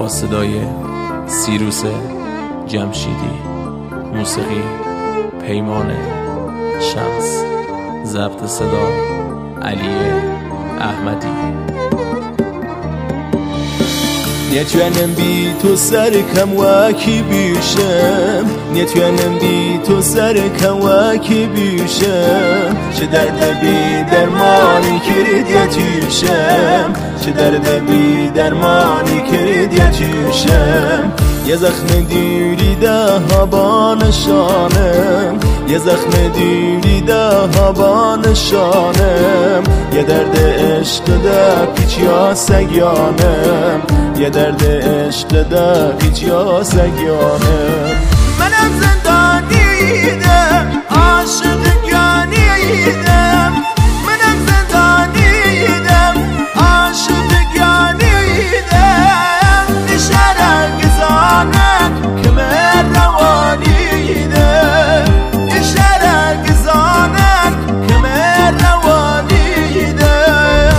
با صدای سیروس جمشیدی، موسیقی پیمان شمس، ضبط صدا علی احمدی. نتوانم بی تو سرکم وکی بیشم، نتوانم بی تو سرکم وکی بیشم. چه درد بی درمانی کرد یتیشم، چه درد بی درمانی کرد یتیشم. یه زخم دیری ده با نشانم، یه زخم دیری ده با نشانم. یه درد عشق ده پیچ یا سگیانم، یه درد عشق ده پیچ یا سگیانم. منم زندانیدم، عاشق گانیدم. منم زندانیدم، عاشق گانیدم. نشرم گزانم که من روانیدم، نشرم گزانم که من روانیدم.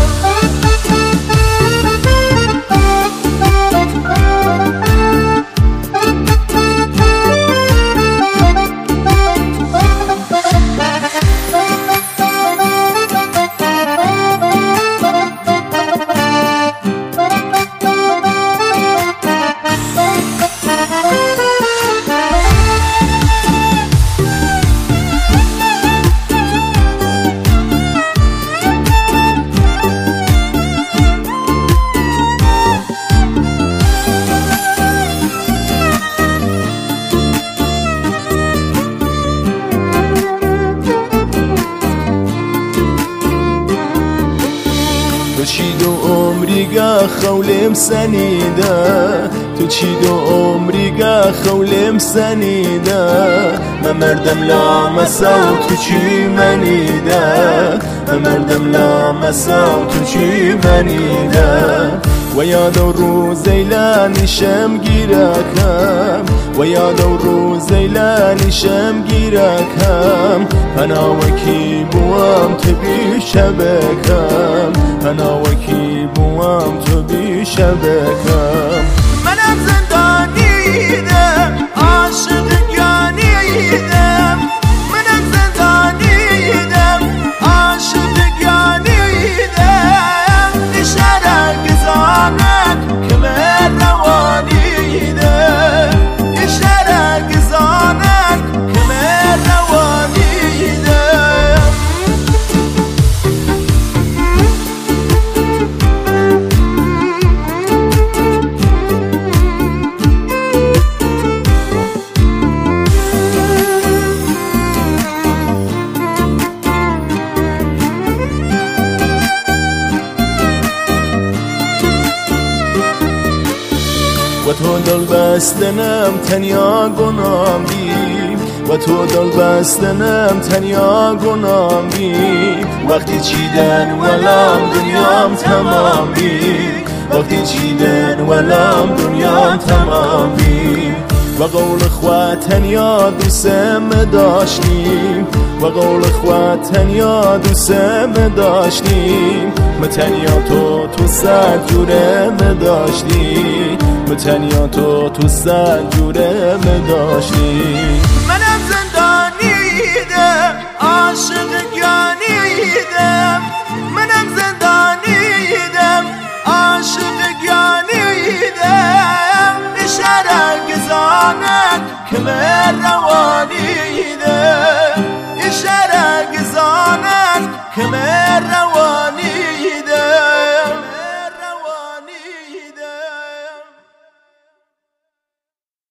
تو چی دو عمریگه خولم سنیده، تو چی دو عمریگه خولم سنیده. من مردم لامسا و تو چی منیده، من مردم لامسا و تو چی منیده. و یاد و روز ایلانیشم گیرکم، و یاد و روز ایلانیشم گیرکم. پناوکی بوام تو بیشه بکم، پناوکی بوام تو بیشه بکم. منم زندانیدم، عاشق گانیدم. منم زندانیدم، عاشق گانیدم. نشرم گزانم که من روانیدم، نشرم گزانم که من روانیدم. و تو دل بستنم تنیا گنام بی، و تو دل بستنم تنیا گنام بی. وقتی چیدن ولام دنیام تمام بی، وقتی چیدن ولام دنیام تمام بی. و قول خواه تنیا دوستم داشتیم، و قول خواه تنیا دوستم داشتیم. متنیا تو سر جوره داشتی، متنیا تو سر جوره داشتی.